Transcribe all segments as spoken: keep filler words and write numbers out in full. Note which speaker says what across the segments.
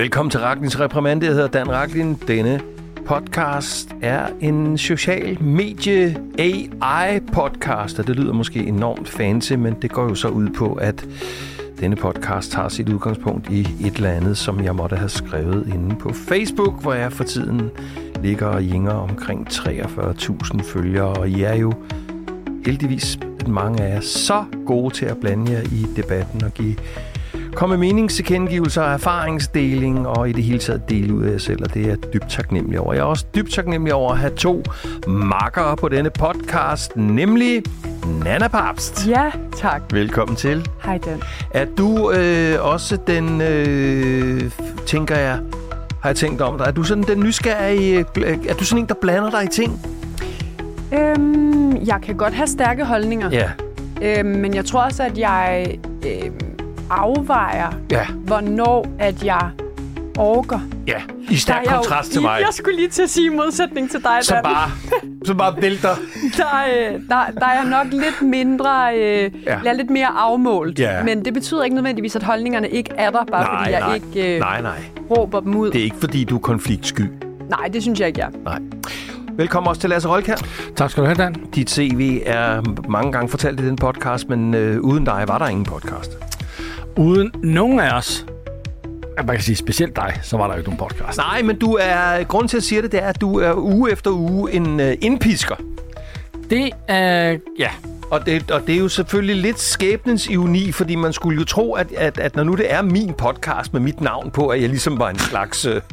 Speaker 1: Velkommen til Raklins Reprimande. Jeg hedder Dan Raklin. Denne podcast er en social medie A I podcast, og det lyder måske enormt fancy, men det går jo så ud på, at denne podcast har sit udgangspunkt i et eller andet, som jeg måtte have skrevet inde på Facebook, hvor jeg for tiden ligger og jinger omkring treogfyrre tusind følgere, og I er jo heldigvis mange af jer så gode til at blande jer i debatten og give komme meningstilkendegivelser, erfaringsdeling og i det hele taget dele ud af jer selv, og det er jeg dybt taknemmelig over. Jeg er også dybt taknemmelig over at have to makkere på denne podcast, nemlig Nanna Papst.
Speaker 2: Ja, tak.
Speaker 1: Velkommen til.
Speaker 2: Hej Dan.
Speaker 1: Er du øh, også den, øh, tænker jeg, har jeg tænkt om dig, er du sådan den nysgerrige, er du sådan en, der blander dig i ting?
Speaker 2: Øhm, jeg kan godt have stærke holdninger.
Speaker 1: Ja.
Speaker 2: Øhm, men jeg tror også, at jeg øhm, afvejer,
Speaker 1: ja.
Speaker 2: hvornår at jeg orker.
Speaker 1: Ja, i stærk kontrast til mig.
Speaker 2: Jeg skulle lige til at sige modsætning til dig,
Speaker 1: som
Speaker 2: Dan.
Speaker 1: bare, som bare vælter.
Speaker 2: Der, øh, der, der er nok lidt mindre, øh, ja. lidt mere afmålt.
Speaker 1: Ja.
Speaker 2: Men det betyder ikke nødvendigvis, at holdningerne ikke er der, bare
Speaker 1: nej,
Speaker 2: fordi jeg
Speaker 1: nej.
Speaker 2: ikke øh,
Speaker 1: nej, nej.
Speaker 2: råber dem ud.
Speaker 1: Det er ikke, fordi du er konfliktsky.
Speaker 2: Nej, det synes jeg ikke, jeg er.
Speaker 1: Nej. Velkommen også til Lasse Rolkjær.
Speaker 3: Tak skal du have, Dan.
Speaker 1: Dit C V er mange gange fortalt i den podcast, men øh, uden dig var der ingen podcast.
Speaker 3: Uden nogen af os, man kan sige specielt dig, så var der jo ikke nogen podcast.
Speaker 1: Nej, men du er, grunden til at sige det, det er, at du er uge efter uge en øh, indpisker.
Speaker 3: Det er, ja.
Speaker 1: Og det, og det er jo selvfølgelig lidt skæbnens ironi, fordi man skulle jo tro, at, at, at når nu det er min podcast med mit navn på, at jeg ligesom var en slags... Øh,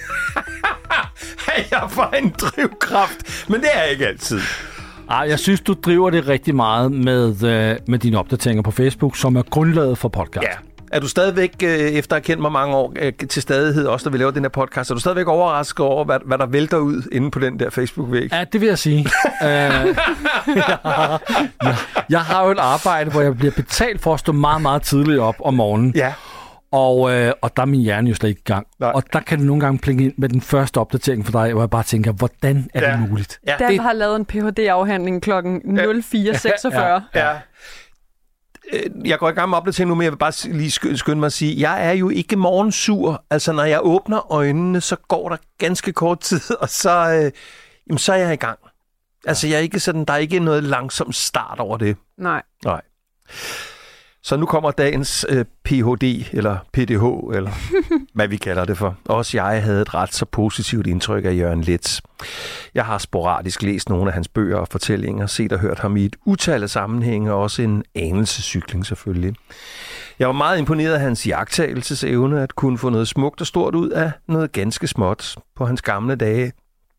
Speaker 1: at jeg var en drivkraft, men det er jeg ikke altid.
Speaker 3: Ej, jeg synes, du driver det rigtig meget med, øh, med dine opdateringer på Facebook, som er grundlaget for podcast.
Speaker 1: Ja. Er du stadigvæk, øh, efter at have kendt mig mange år, øh, til stadighed, også når vi laver den her podcast, er du stadigvæk overrasket over, hvad, hvad der vælter ud inde på den der Facebook-væg?
Speaker 3: Ja, det vil jeg sige. uh, jeg, jeg, jeg har jo et arbejde, hvor jeg bliver betalt for at stå meget, meget tidligt op om morgenen.
Speaker 1: Ja.
Speaker 3: Og, øh, og der er min hjerne jo slet ikke i gang.
Speaker 1: Nej.
Speaker 3: Og der kan det nogle gange plinge ind med den første opdatering for dig, hvor jeg bare tænker, hvordan er
Speaker 1: ja.
Speaker 3: det muligt?
Speaker 2: Ja. Dan det... har lavet en P H D-afhandling klokken nul fire seksogfyrre.
Speaker 1: Ja. Ja. Ja. Jeg går i gang med opdatering nu, men jeg vil bare lige skynde mig at sige, jeg er jo ikke morgensur. Altså, når jeg åbner øjnene, så går der ganske kort tid, og så, øh, jamen, så er jeg i gang. Altså, jeg er ikke sådan, der er ikke noget langsom start over det.
Speaker 2: Nej.
Speaker 1: Nej. Så nu kommer dagens øh, P H D, eller P D H, eller hvad vi kalder det for. Også jeg havde et ret så positivt indtryk af Jørgen Leth. Jeg har sporadisk læst nogle af hans bøger og fortællinger, set og hørt ham i et utal af sammenhænge, og også en anelsescykling selvfølgelig. Jeg var meget imponeret af hans iagttagelsesevne, at kunne få noget smukt og stort ud af noget ganske småt på hans gamle dage.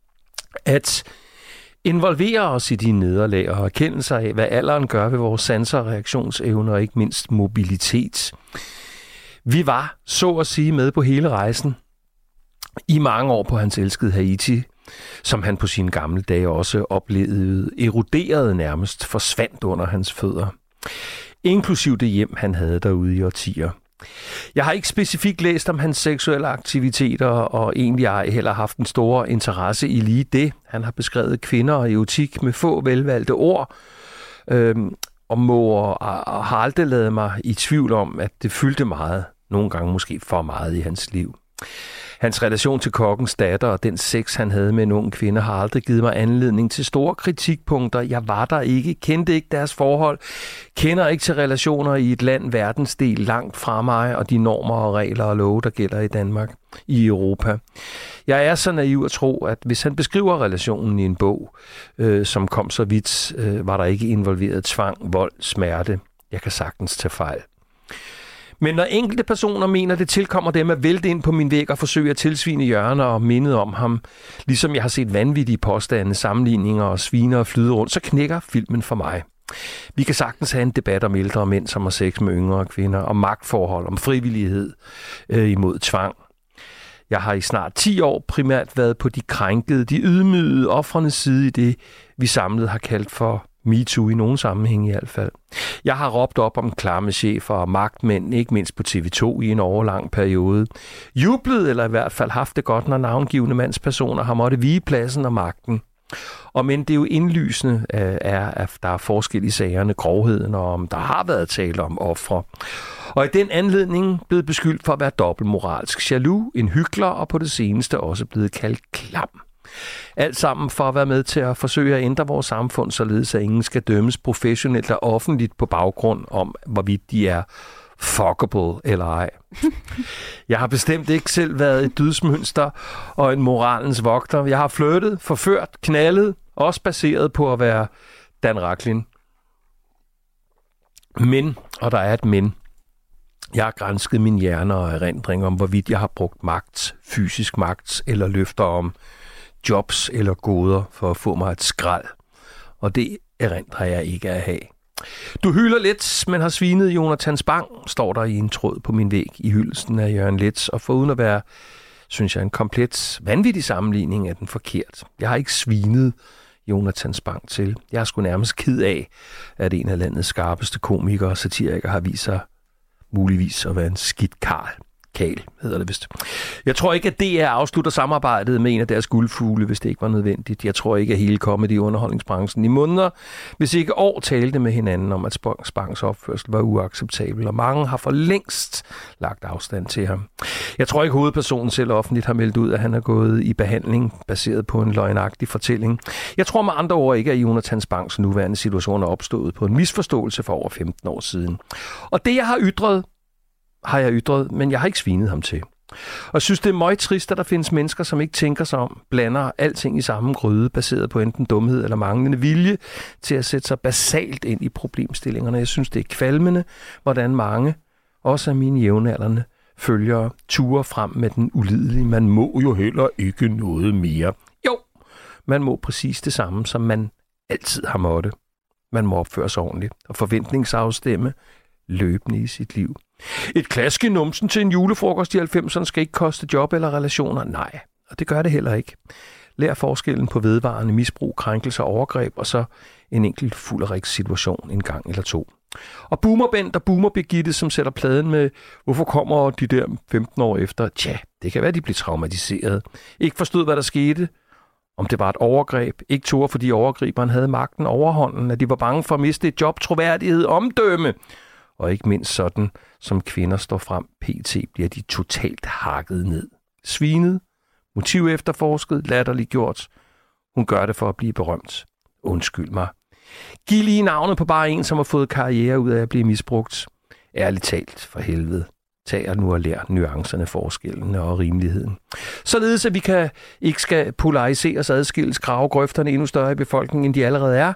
Speaker 1: At involvere os i de nederlag og erkendelser af, hvad alderen gør ved vores sanser, reaktionsevner og ikke mindst mobilitet. Vi var, så at sige, med på hele rejsen i mange år på hans elskede Haiti, som han på sine gamle dage også oplevede eroderede nærmest, forsvandt under hans fødder. Inklusiv det hjem, han havde derude i årtier. Jeg har ikke specifikt læst om hans seksuelle aktiviteter, og egentlig har jeg heller haft en stor interesse i lige det. Han har beskrevet kvinder og erotik med få velvalgte ord, øhm, og må og har aldrig ladet mig i tvivl om, at det fyldte meget, nogle gange måske for meget i hans liv. Hans relation til kokkens datter og den sex, han havde med en ung kvinde, har aldrig givet mig anledning til store kritikpunkter. Jeg var der ikke, kendte ikke deres forhold, kender ikke til relationer i et land, verdensdel langt fra mig, og de normer og regler og love, der gælder i Danmark, i Europa. Jeg er så naiv at tro, at hvis han beskriver relationen i en bog, øh, som kom så vidt, øh, var der ikke involveret tvang, vold, smerte. Jeg kan sagtens tage fejl. Men når enkelte personer mener, det tilkommer dem at vælte ind på min væg og forsøge at tilsvine hjørner og mindet om ham, ligesom jeg har set vanvittige påstande, sammenligninger og sviner og flyde rundt, så knækker filmen for mig. Vi kan sagtens have en debat om ældre mænd, som har sex med yngre kvinder, om magtforhold, om frivillighed øh, imod tvang. Jeg har i snart ti år primært været på de krænkede, de ydmygede, ofrenes side i det, vi samlet har kaldt for MeToo i nogen sammenhæng i hvert fald. Jeg har råbt op om klamme chefer og magtmænd, ikke mindst på T V to i en overlang periode. Jublet, eller i hvert fald haft det godt, når navngivende mandspersoner har måttet vige pladsen og magten. Og men det er jo indlysende, er, at der er forskel i sagerne, grovheden, og om der har været tale om ofre. Og i den anledning blevet beskyldt for at være dobbeltmoralsk, jaloux, en hykler og på det seneste også blevet kaldt klam. Alt sammen for at være med til at forsøge at ændre vores samfund, således at ingen skal dømmes professionelt og offentligt på baggrund om, hvorvidt de er fuckable eller ej. Jeg har bestemt ikke selv været et dydsmønster og en moralens vogter. Jeg har flyttet, forført, knaldet, også baseret på at være Dan Rachlin. Men, og der er et men, jeg har gransket min hjerne og erindring om, hvorvidt jeg har brugt magt, fysisk magt eller løfter om jobs eller goder for at få mig et skrald. Og det erindrer jeg ikke at have. Du hylder lidt, men har svinet Jonathan Spang, står der i en tråd på min væg i hyldelsen af Jørgen Leth, og foruden at være, synes jeg, en komplet vanvittig sammenligning er den forkert. Jeg har ikke svinet Jonathan Spang til. Jeg er sgu nærmest ked af, at en af landets skarpeste komikere og satirikere har vist sig muligvis at være en skidt karl. Kal, hedder det vist. Jeg tror ikke, at D R afslutter samarbejdet med en af deres guldfugle, hvis det ikke var nødvendigt. Jeg tror ikke, at hele comedy i underholdningsbranchen i måneder, hvis ikke år, talte med hinanden om, at Spangs opførsel var uacceptabel, og mange har for længst lagt afstand til ham. Jeg tror ikke, hovedpersonen selv offentligt har meldt ud, at han er gået i behandling, baseret på en løgnagtig fortælling. Jeg tror med andre ord ikke, at Jonathan Spangs nuværende situation er opstået på en misforståelse for over femten år siden. Og det, jeg har ytret, har jeg ytret, men jeg har ikke svinet ham til. Og jeg synes, det er meget trist, at der findes mennesker, som ikke tænker sig om, blander alting i samme gryde, baseret på enten dumhed eller manglende vilje til at sætte sig basalt ind i problemstillingerne. Jeg synes, det er kvalmende, hvordan mange, også af mine jævnaldrende følgere, turer frem med den ulidelige. Man må jo heller ikke noget mere. Jo, man må præcis det samme, som man altid har måttet. Man må opføre sig ordentligt og forventningsafstemme løbende i sit liv. Et klask i numsen til en julefrokost i halvfemserne skal ikke koste job eller relationer. Nej, og det gør det heller ikke. Lær forskellen på vedvarende misbrug, krænkelse og overgreb, og så en enkelt fulderik-situation en gang eller to. Og Boomer-Bent og Boomer-Birgitte, som sætter pladen med, hvorfor kommer de der femten år efter? Tja, det kan være, de bliver traumatiseret. Ikke forstod, hvad der skete. Om det var et overgreb. Ikke tog, fordi overgriberen havde magten overhånden. At de var bange for at miste et job, troværdighed, omdømme. Og ikke mindst sådan, som kvinder står frem, pt. Bliver de totalt hakket ned. Svinet, motiv efterforsket, latterligt gjort. Hun gør det for at blive berømt. Undskyld mig. Giv lige navnet på bare en, som har fået karriere ud af at blive misbrugt. Ærligt talt, for helvede. Tag og nu og lær nuancerne, forskellene og rimeligheden. Således, at vi kan, ikke skal polariseres, adskilles, grave grøfterne endnu større i befolkningen, end de allerede er.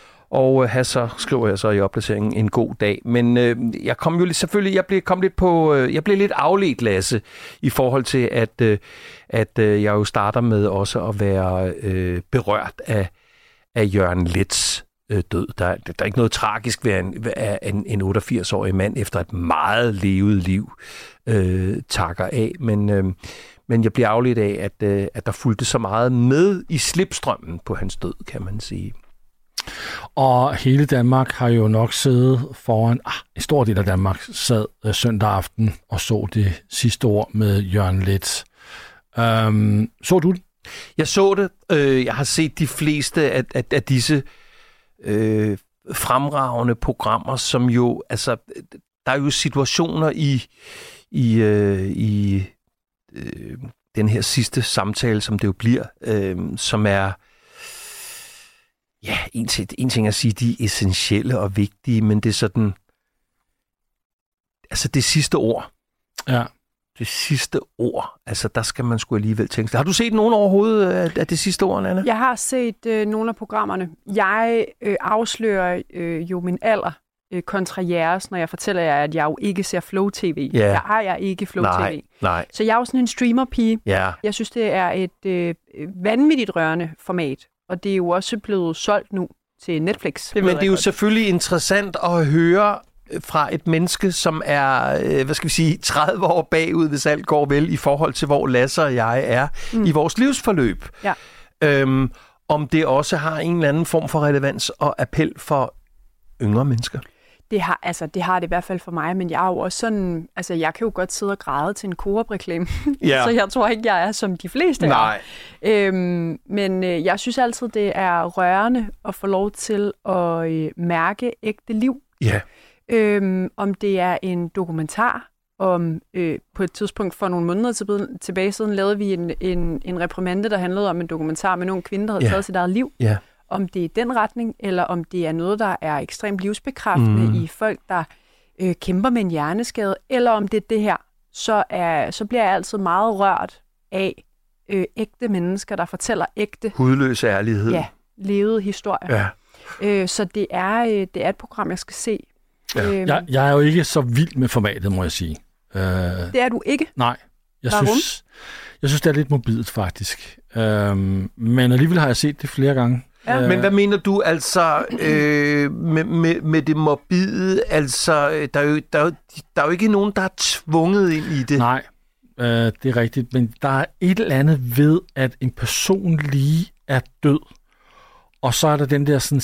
Speaker 1: Og have så, skriver jeg så i opdateringen, en god dag. Men øh, jeg kom jo selvfølgelig, jeg blev, kom lidt på, øh, jeg blev lidt afledt, Lasse, i forhold til, at, øh, at øh, jeg jo starter med også at være øh, berørt af, af Jørgen Leths øh, død. Der, der er ikke noget tragisk ved en, en, en otteogfirs-årig mand efter et meget levet liv øh, takker af. Men, øh, men jeg bliver afledt af, at, øh, at der fulgte så meget med i slipstrømmen på hans død, kan man sige.
Speaker 3: Og hele Danmark har jo nok siddet foran, ah, en stor del af Danmark sad øh, søndag aften og så det sidste ord med Jørgen Leth. Um, så du det?
Speaker 1: Jeg så det. Øh, jeg har set de fleste af, af, af disse øh, fremragende programmer, som jo, altså, der er jo situationer i, i, øh, i øh, den her sidste samtale, som det jo bliver, øh, som er ja, en, til, en ting at sige, de er essentielle og vigtige, men det er sådan, altså det sidste ord.
Speaker 3: Ja.
Speaker 1: Det sidste ord, altså der skal man sgu alligevel tænke sig. Har du set nogen overhovedet af, af det sidste ord, Anna?
Speaker 2: Jeg har set øh, nogle af programmerne. Jeg øh, afslører øh, jo min alder øh, kontra jeres, når jeg fortæller jer, at jeg jo ikke ser Flow T V.
Speaker 1: Yeah.
Speaker 2: Jeg ejer ikke Flow
Speaker 1: nej,
Speaker 2: T V.
Speaker 1: Nej.
Speaker 2: Så jeg er jo sådan en streamer-pige.
Speaker 1: Yeah.
Speaker 2: Jeg synes, det er et øh, vanvittigt rørende format. Og det er jo også blevet solgt nu til Netflix.
Speaker 1: Det Men det er jo godt. Selvfølgelig interessant at høre fra et menneske, som er, hvad skal vi sige, tredive år bagud, hvis alt går vel, i forhold til, hvor Lasse og jeg er mm. i vores livsforløb.
Speaker 2: Ja.
Speaker 1: Øhm, om det også har en eller anden form for relevans og appel for yngre mennesker.
Speaker 2: Det har, altså, det har det i hvert fald for mig, men jeg er jo også sådan, altså jeg kan jo godt sidde og græde til en Coop-reklame,
Speaker 1: Ja.
Speaker 2: så jeg tror ikke, jeg er som de fleste
Speaker 1: Nej.
Speaker 2: er. Øhm, men øh, jeg synes altid, det er rørende at få lov til at øh, mærke ægte liv.
Speaker 1: Ja.
Speaker 2: Øhm, om det er en dokumentar, om øh, på et tidspunkt for nogle måneder tilbage, tilbage siden lavede vi en, en, en reprimande, der handlede om en dokumentar med nogle kvinder, der havde
Speaker 1: Ja.
Speaker 2: taget sit eget liv.
Speaker 1: Ja.
Speaker 2: Om det er den retning, eller om det er noget, der er ekstremt livsbekræftende
Speaker 1: Mm.
Speaker 2: i folk, der øh, kæmper med en hjerneskade, eller om det er det her, så, er, så bliver jeg altid meget rørt af øh, ægte mennesker, der fortæller ægte,
Speaker 1: Hudløs ærlighed.
Speaker 2: ja, levede historier.
Speaker 1: Ja.
Speaker 2: Øh, så det er, øh, det er et program, jeg skal se.
Speaker 1: Ja.
Speaker 2: Øhm,
Speaker 3: Jeg, jeg er jo ikke så vild med formatet, må jeg sige. Øh,
Speaker 2: Det er du ikke.
Speaker 3: nej, jeg
Speaker 2: Warum?
Speaker 3: synes, jeg synes, det er lidt mobilt, faktisk. Øh, men alligevel har jeg set det flere gange.
Speaker 2: Ja.
Speaker 3: Øh,
Speaker 1: Men hvad mener du altså øh, med, med, med det morbide? Altså, øh, der er, jo, der, er jo, der er jo ikke nogen, der er tvunget ind i det.
Speaker 3: Nej, øh, det er rigtigt. Men der er et eller andet ved, at en person lige er død. Og så er der den der sådan,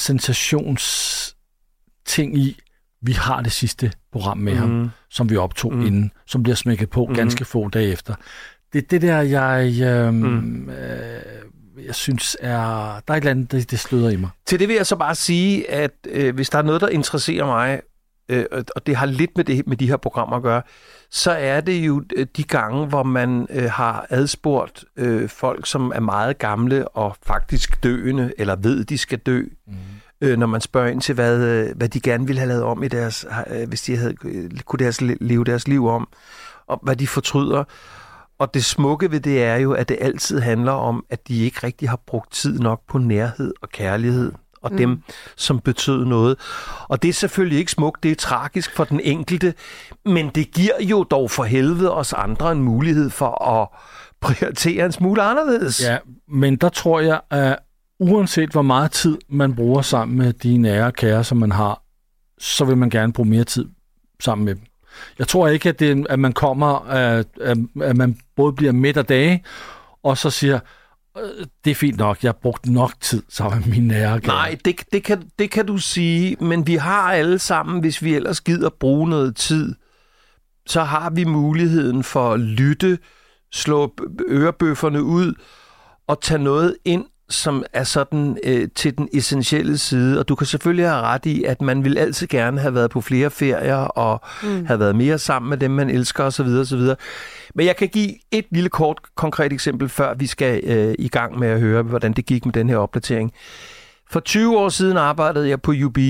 Speaker 3: sensationsting i, vi har det sidste program med mm. ham, som vi optog mm. inden, som bliver smækket på mm. ganske få dage efter. Det er det der, jeg, øh, mm. øh, jeg synes er... Der er et eller andet, det, det sløder i mig.
Speaker 1: Til det vil jeg så bare sige, at øh, hvis der er noget, der interesserer mig, øh, og det har lidt med, det, med de her programmer at gøre, så er det jo de gange, hvor man øh, har adspurgt øh, folk, som er meget gamle og faktisk døende, eller ved, de skal dø, mm. øh, når man spørger ind til, hvad, øh, hvad de gerne ville have lavet om, i deres, øh, hvis de havde, øh, kunne deres, leve deres liv om, og hvad de fortryder. Og det smukke ved det er jo, at det altid handler om, at de ikke rigtig har brugt tid nok på nærhed og kærlighed, og mm. dem, som betød noget. Og det er selvfølgelig ikke smukt, det er tragisk for den enkelte, men det giver jo dog for helvede os andre en mulighed for at prioritere en smule anderledes.
Speaker 3: Ja, men der tror jeg, at uanset hvor meget tid man bruger sammen med de nære og kære, som man har, så vil man gerne bruge mere tid sammen med dem. Jeg tror ikke, at, det, at man kommer, at, at man både bliver midt af dage, og så siger, det er fint nok, jeg har brugt nok tid sammen med mine nære og kære.
Speaker 1: Nej, det, det, kan, det kan du sige, men vi har alle sammen, hvis vi ellers gider bruge noget tid, så har vi muligheden for at lytte, slå ørebøfferne ud og tage noget ind, som er sådan øh, til den essentielle side. Og du kan selvfølgelig have ret i, at man vil altid gerne have været på flere ferier og mm. have været mere sammen med dem, man elsker osv. osv. Men jeg kan give et lille kort konkret eksempel, før vi skal øh, i gang med at høre, hvordan det gik med den her opdatering. For tyve år siden arbejdede jeg på U B,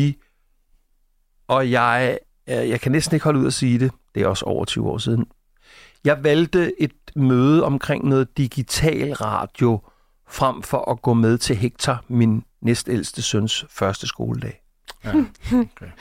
Speaker 1: og jeg, øh, jeg kan næsten ikke holde ud at sige det. Det er også over tyve år siden. Jeg valgte et møde omkring noget digital radio, frem for at gå med til Hector, min næstældste søns første skoledag.
Speaker 3: Ja, okay.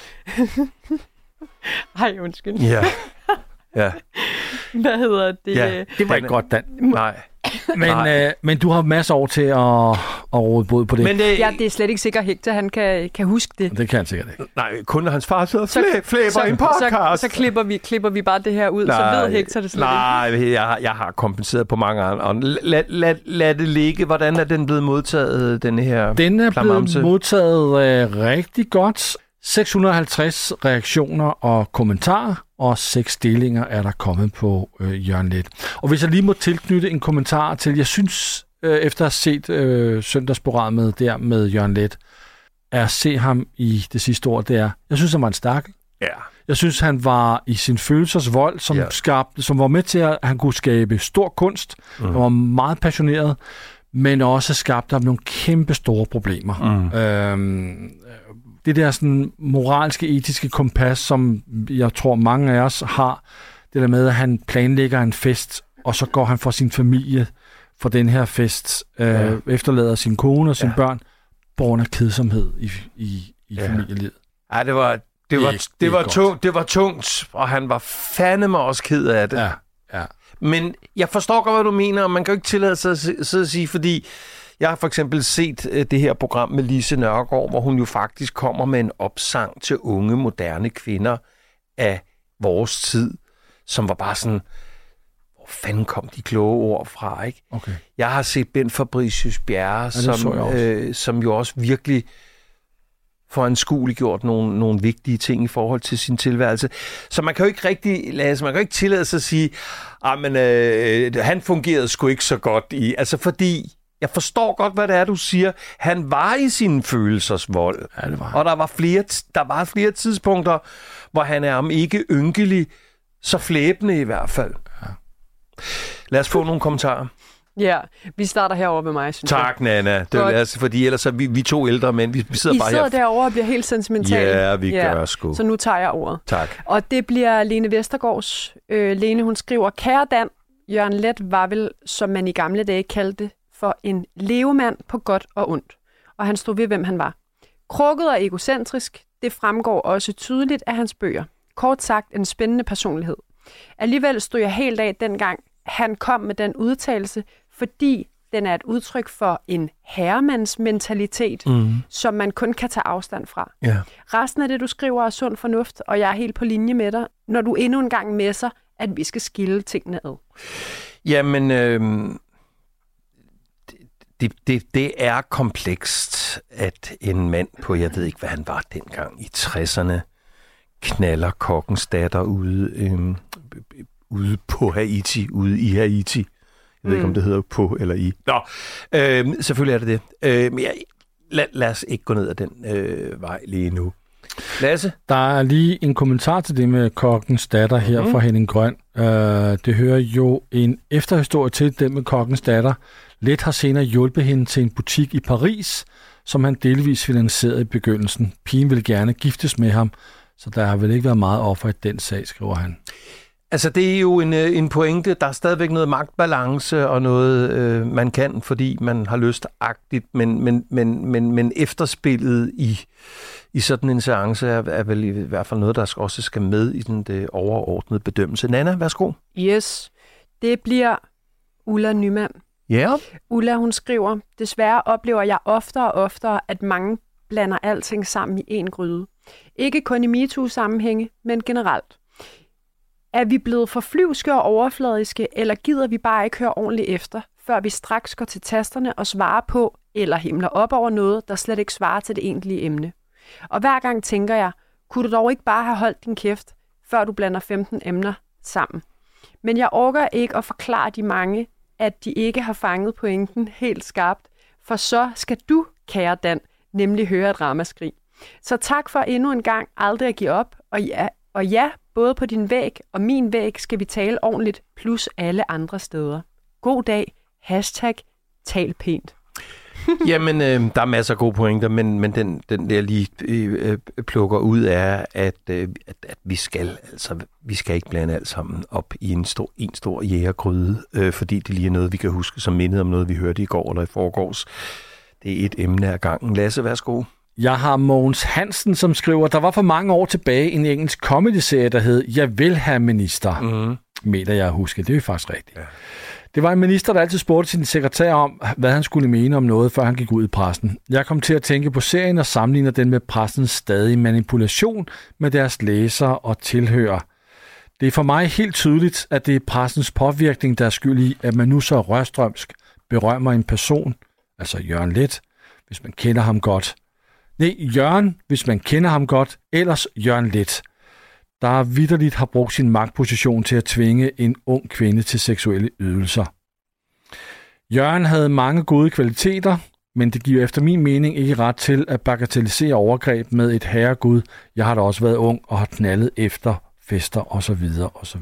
Speaker 2: Ej, undskyld.
Speaker 1: Ja. Ja.
Speaker 2: Hvad hedder det?
Speaker 1: Ja.
Speaker 3: Det var ikke godt, Dan.
Speaker 1: Nej.
Speaker 3: Men, øh, men du har masser år til at, at råde bod på det.
Speaker 1: Men det,
Speaker 2: Ja, det er slet ikke sikkert, Hector han kan, kan huske det.
Speaker 3: Det kan han sikkert ikke.
Speaker 1: nej, kun når hans far sidder og flæ, flæber i en podcast.
Speaker 2: Så, så klipper, vi, klipper vi bare det her ud, nej, så ved Hector det slet
Speaker 1: nej, ikke. Nej, jeg, jeg har kompenseret på mange andre. Lad, lad, lad det ligge. Hvordan er den blevet modtaget, denne her
Speaker 3: Den er
Speaker 1: klamamse?
Speaker 3: blevet modtaget øh, rigtig godt. seks hundrede og halvtreds reaktioner og kommentarer, og seks delinger er der kommet på øh, Jørgen Leth. Og hvis jeg lige må tilknytte en kommentar til, jeg synes, øh, efter at have set øh, søndagsprogrammet der med Jørgen Leth, at se ham i det sidste år, det er, jeg synes, han var en stak.
Speaker 1: Ja.
Speaker 3: Jeg synes, han var i sin følelsesvold, som,
Speaker 1: Ja.
Speaker 3: skabte, som var med til, at han kunne skabe stor kunst. Mm. Han var meget passioneret, men også skabte ham nogle kæmpe store problemer. Mm. Øhm, det der sådan moralske, etiske kompas, som jeg tror mange af os har, det der med, at han planlægger en fest, og så går han for sin familie for den her fest, øh, ja. efterlader sin kone og sine ja. børn, på grund af kedsomhed i, i, i ja. familielivet.
Speaker 1: Ja, det var, det var, det, det var tungt, det var tungt, og han var fandeme også ked af det.
Speaker 3: Ja, ja.
Speaker 1: Men jeg forstår godt, hvad du mener, og man kan jo ikke tillade sig at, så at sige, fordi jeg har for eksempel set uh, det her program med Lise Nørgaard, hvor hun jo faktisk kommer med en opsang til unge, moderne kvinder af vores tid, som var bare sådan, hvor fanden kom de kloge ord fra, ikke?
Speaker 3: Okay.
Speaker 1: Jeg har set Bent Fabricius Bjerre, ja, som, øh, som jo også virkelig for anskueliggjort nogle, nogle vigtige ting i forhold til sin tilværelse. Så man kan jo ikke rigtig, Lasse, man kan jo ikke tillade sig at sige, ah, men øh, han fungerede sgu ikke så godt i, altså fordi, jeg forstår godt, hvad det er, du siger. Han var i sin følelsers vold.
Speaker 3: Ja, det var.
Speaker 1: Og der var, flere, der var flere tidspunkter, hvor han er om ikke ynkelig, så flæbende i hvert fald. Ja. Lad os få nogle kommentarer.
Speaker 2: Ja, vi starter herovre med mig, synes
Speaker 1: tak,
Speaker 2: jeg.
Speaker 1: Tak, Nana. Det er, altså, fordi ellers er vi, vi to ældre mænd. Vi sidder
Speaker 2: I
Speaker 1: bare
Speaker 2: sidder
Speaker 1: her.
Speaker 2: derovre og bliver helt sentimentale.
Speaker 1: Ja, vi ja. gør sgu.
Speaker 2: Så nu tager jeg ordet.
Speaker 1: Tak.
Speaker 2: Og det bliver Lene Vestergaards. Øh, Lene, hun skriver, kære Dan, Jørgen Leth var vel, som man i gamle dage kaldte, for en levemand på godt og ondt. Og han stod ved, hvem han var. Krukket og egocentrisk, det fremgår også tydeligt af hans bøger. Kort sagt, en spændende personlighed. Alligevel stod jeg helt af dengang, han kom med den udtalelse, fordi den er et udtryk for en herremandsmentalitet, mm. som man kun kan tage afstand fra.
Speaker 1: Ja. Resten
Speaker 2: af det, du skriver, er sund fornuft, og jeg er helt på linje med dig, når du endnu en gang messer, at vi skal skille tingene ad.
Speaker 1: Jamen, øh, det, det, det er komplekst, at en mand på, jeg ved ikke, hvad han var dengang, i tresserne, knaller kokkens datter ude, øh, ude på Haiti, ude i Haiti. Jeg ved ikke, mm. om det hedder på eller i. Nå, øh, selvfølgelig er det det. Øh, men jeg, lad, lad os ikke gå ned ad den øh, vej lige nu. Lasse?
Speaker 3: Der er lige en kommentar til det med kokkens datter her mm. fra Henning Grøn. Uh, det hører jo en efterhistorie til, den med kokkens datter. Leth har senere hjulpet hende til en butik i Paris, som han delvis finansierede i begyndelsen. Pigen ville gerne giftes med ham, så der har vel ikke været meget offer i den sag, skriver han.
Speaker 1: Altså, det er jo en, en pointe. Der er stadigvæk noget magtbalance og noget, øh, man kan, fordi man har lystagtigt, men, men, men, men, men efterspillet i, i sådan en seance er, er vel i hvert fald noget, der også skal med i den det overordnede bedømmelse. Nana, værsgo.
Speaker 2: Yes, det bliver Ulla Nyman.
Speaker 1: Ja. Yeah.
Speaker 2: Ulla, hun skriver, desværre oplever jeg oftere og oftere, at mange blander alting sammen i én gryde. Ikke kun i MeToo-sammenhænge, men generelt. Er vi blevet for flyvske og overfladiske, eller gider vi bare ikke høre ordentligt efter, før vi straks går til tasterne og svarer på, eller himler op over noget, der slet ikke svarer til det egentlige emne? Og hver gang tænker jeg, kunne du dog ikke bare have holdt din kæft, før du blander femten emner sammen? Men jeg orker ikke at forklare de mange, at de ikke har fanget pointen helt skarpt, for så skal du, kære Dan, nemlig høre et ramaskrig. Så tak for endnu en gang aldrig at give op, og ja, og ja, både på din væg og min væg skal vi tale ordentligt, plus alle andre steder. God dag. Hashtag tal pænt.
Speaker 1: Jamen, øh, der er masser af gode pointer, men, men den, den der lige øh, plukker ud er, at, øh, at, at vi skal altså vi skal ikke blande alt sammen op i en stor, en stor jægergryde, øh, fordi det lige er noget, vi kan huske som mindet om noget, vi hørte i går eller i forgårs. Det er et emne af gangen. Lasse, værsgo.
Speaker 3: Jeg har Mogens Hansen, som skriver, der var for mange år tilbage en engelsk comedy-serie, der hed Jeg vil have minister. Mm. Mener jeg at huske. Det er jo faktisk rigtigt. Ja. Det var en minister, der altid spurgte sin sekretær om, hvad han skulle mene om noget, før han gik ud i pressen. Jeg kom til at tænke på serien og sammenligner den med pressens stadige manipulation med deres læsere og tilhører. Det er for mig helt tydeligt, at det er pressens påvirkning, der er skyld i, at man nu så rørstrømsk berømmer en person, altså Jørgen Leth, hvis man kender ham godt. Nej, Jørgen, hvis man kender ham godt, ellers Jørgen Leth, der vitterligt har brugt sin magtposition til at tvinge en ung kvinde til seksuelle ydelser. Jørgen havde mange gode kvaliteter, men det giver efter min mening ikke ret til at bagatellisere overgreb med et herregud. Jeg har da også været ung og har knaldet efter fester osv. osv.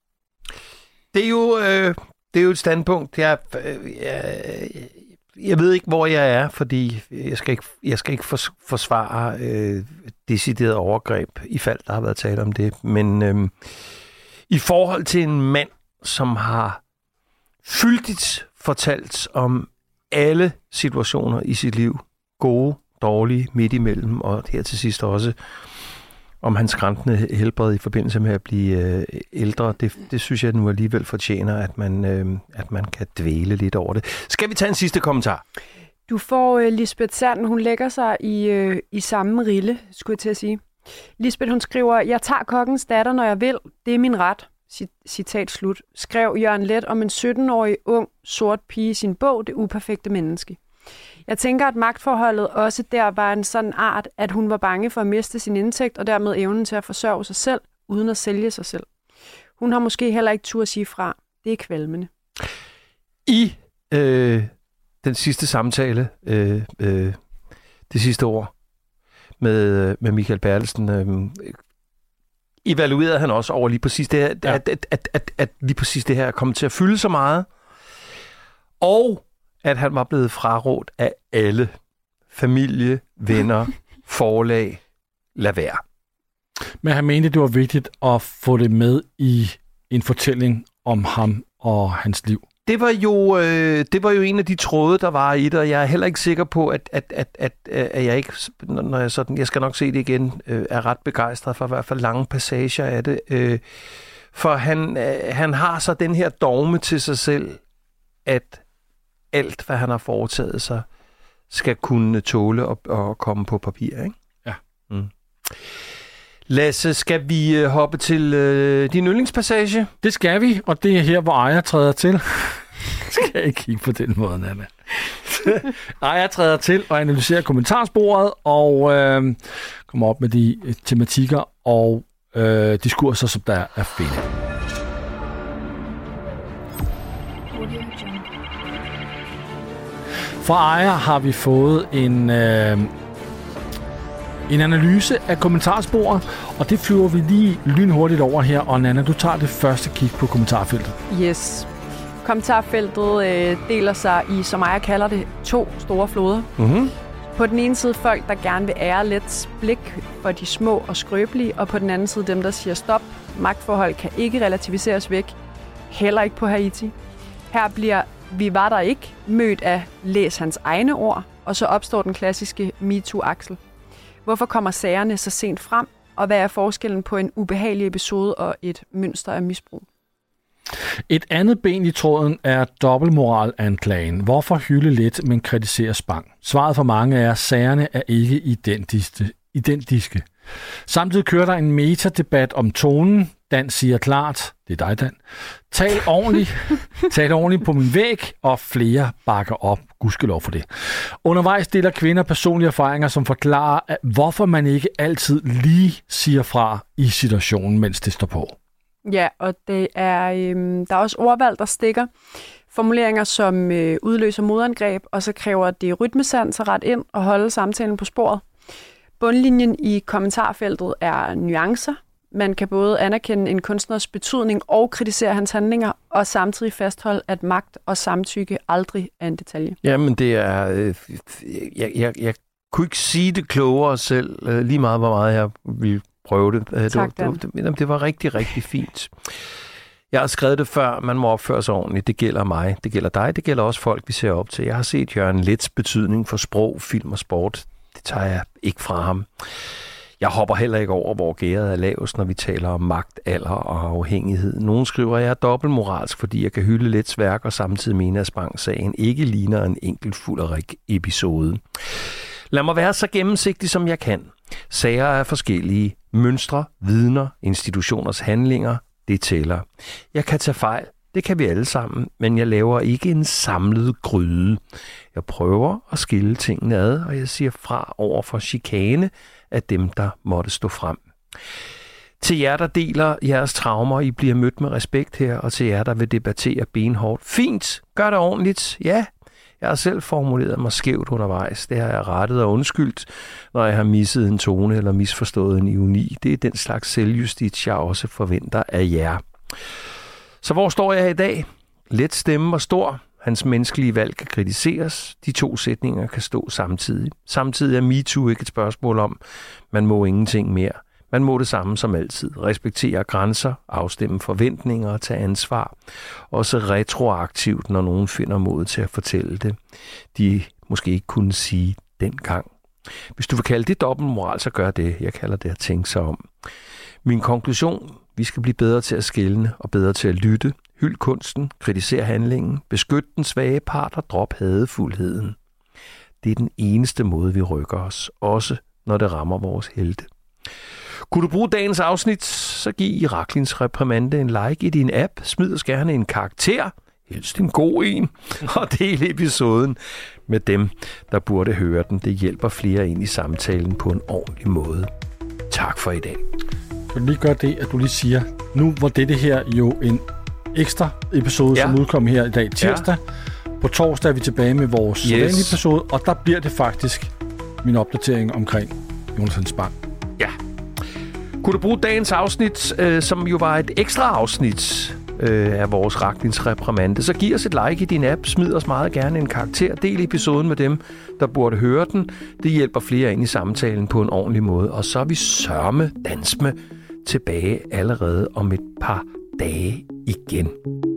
Speaker 1: Det er jo, øh, det er jo et standpunkt. Jeg, øh, jeg, jeg ved ikke, hvor jeg er, fordi jeg skal ikke, jeg skal ikke forsvare øh, decideret overgreb, i fald der har været tale om det. Men øh, i forhold til en mand, som har fyldigt fortalt om alle situationer i sit liv, gode, dårlige, midt imellem, og her til sidst også om hans skrantende helbred i forbindelse med at blive øh, ældre, det, det synes jeg nu alligevel fortjener, at man, øh, at man kan dvæle lidt over det. Skal vi tage en sidste kommentar?
Speaker 2: Du får uh, Lisbeth Sand, hun lægger sig i, uh, i samme rille, skulle jeg til at sige. Lisbeth, hun skriver, jeg tager kokkens datter, når jeg vil. Det er min ret. Citat slut. Skrev Jørgen Leth om en sytten-årig ung sort pige i sin bog, Det uperfekte menneske. Jeg tænker, at magtforholdet også der var en sådan art, at hun var bange for at miste sin indtægt og dermed evnen til at forsørge sig selv, uden at sælge sig selv. Hun har måske heller ikke tur at sige fra. Det er kvalmende.
Speaker 1: I øh, den sidste samtale, øh, øh, det sidste år med, med Michael Bertelsen, øh, evaluerede han også over lige præcis det her, ja. at, at, at, at, at lige præcis det her er kommet til at fylde så meget, og at han var blevet frarådt af alle familie, venner, forlag, lad være.
Speaker 3: Men han mente, det var vigtigt at få det med i en fortælling om ham og hans liv.
Speaker 1: Det var jo, øh, det var jo en af de tråde, der var i det, og jeg er heller ikke sikker på, at, at, at, at, at jeg ikke, når jeg sådan, jeg skal nok se det igen, øh, er ret begejstret for i hvert fald lange passager af det. Øh, for han, øh, han har så den her dogme til sig selv, at alt, hvad han har foretaget sig, skal kunne tåle og, og komme på papir, ikke?
Speaker 3: Ja.
Speaker 1: Mm. Lasse, skal vi hoppe til øh, din yndlingspassage?
Speaker 3: Det skal vi, og det er her, hvor Aya træder til. Skal jeg ikke kigge på den måde, Nanna. Aya træder til og analyserer kommentarsporet og øh, kommer op med de øh, tematikker og øh, diskurser, som der er finde. Fra Aya har vi fået en... Øh, En analyse af kommentarsporet, og det flyver vi lige lynhurtigt over her. Og Nanna, du tager det første kig på kommentarfeltet.
Speaker 2: Yes. Kommentarfeltet øh, deler sig i, som jeg kalder det, to store floder.
Speaker 1: Mm-hmm.
Speaker 2: På den ene side folk, der gerne vil ære Lets blik for de små og skrøbelige, og på den anden side dem, der siger stop. Magtforhold kan ikke relativiseres væk. Heller ikke på Haiti. Her bliver vi var der ikke mødt af læs hans egne ord, og så opstår den klassiske MeToo-aksel. Hvorfor kommer sagerne så sent frem, og hvad er forskellen på en ubehagelig episode og et mønster af misbrug?
Speaker 3: Et andet ben i tråden er dobbeltmoralanklagen. Hvorfor hylde lidt, men kritisere Spang? Svaret for mange er, at sagerne er ikke identiske. identiske. Samtidig kører der en metadebat om tonen. Dan siger klart, det er dig, Dan. Tal ordentligt, tal ordentligt på min væg, og flere bakker op. Gudskelov for det. Undervejs deler kvinder personlige erfaringer, som forklarer, at hvorfor man ikke altid lige siger fra i situationen, mens det står på.
Speaker 2: Ja, og det er, øhm, der er også ordvalg, der stikker. Formuleringer, som øh, udløser modangreb, og så kræver det rytmesans at ret ind og holde samtalen på sporet. Bundlinjen i kommentarfeltet er nuancer. Man kan både anerkende en kunstners betydning og kritisere hans handlinger, og samtidig fastholde, at magt og samtykke aldrig er en detalje.
Speaker 1: Jamen, det er... Øh, jeg, jeg, jeg kunne ikke sige det klogere selv, øh, lige meget, hvor meget jeg ville prøve det. Øh,
Speaker 2: tak,
Speaker 1: det, var, det, det, det var rigtig, rigtig fint. Jeg har skrevet det før, man må opføre sig ordentligt. Det gælder mig, det gælder dig, det gælder også folk, vi ser op til. Jeg har set Jørgen Leths betydning for sprog, film og sport. Det tager jeg ikke fra ham. Jeg hopper heller ikke over, hvor gæret er lavest, når vi taler om magt, alder og afhængighed. Nogen skriver, at jeg er dobbeltmoralsk, fordi jeg kan hylde Leths værk og samtidig mene, at Spang-sagen ikke ligner en enkelt Fullerik-episode. Lad mig være så gennemsigtig, som jeg kan. Sager er forskellige. Mønstre, vidner, institutioners handlinger, det tæller. Jeg kan tage fejl. Det kan vi alle sammen, men jeg laver ikke en samlet gryde. Jeg prøver at skille tingene ad, og jeg siger fra over for chikane af dem, der måtte stå frem. Til jer, der deler jeres traumer, I bliver mødt med respekt her, og til jer, der vil debattere benhårdt. Fint, gør det ordentligt. Ja, jeg har selv formuleret mig skævt undervejs. Det har jeg rettet og undskyldt, når jeg har misset en tone eller misforstået en ironi. Det er den slags selvjustits, jeg også forventer af jer. Så hvor står jeg i dag? Let stemme og stor. Hans menneskelige valg kan kritiseres. De to sætninger kan stå samtidig. Samtidig er MeToo ikke et spørgsmål om, man må ingenting mere. Man må det samme som altid. Respektere grænser, afstemme forventninger og tage ansvar. Også retroaktivt, når nogen finder mod til at fortælle det. De måske ikke kunne sige dengang. Hvis du vil kalde det dobbeltmoral, så gør det. Jeg kalder det at tænke sig om. Min konklusion: vi skal blive bedre til at skelne og bedre til at lytte. Hyld kunsten, kritisere handlingen, beskyt den svage part og drop hadefuldheden. Det er den eneste måde, vi rykker os, også når det rammer vores helte. Kunne du bruge dagens afsnit, så giv Iraklins reprimande en like i din app. Smid os gerne en karakter. helst en god en, og del episoden med dem, der burde høre den. Det hjælper flere ind i samtalen på en ordentlig måde. Tak for i dag.
Speaker 3: Kan du lige gøre det, at du lige siger, nu var dette her jo en ekstra episode, ja. som udkom her i dag tirsdag. Ja. På torsdag er vi tilbage med vores yes. sædvanlige episode, og der bliver det faktisk min opdatering omkring Jonathan Spang.
Speaker 1: Ja. Kunne du bruge dagens afsnit, øh, som jo var et ekstra afsnit øh, af vores Raknins-reprimande, så giv os et like i din app, smid os meget gerne en karakter, del episoden med dem, der burde høre den. Det hjælper flere ind i samtalen på en ordentlig måde, og så er vi sørme dansme tilbage allerede om et par dage igen.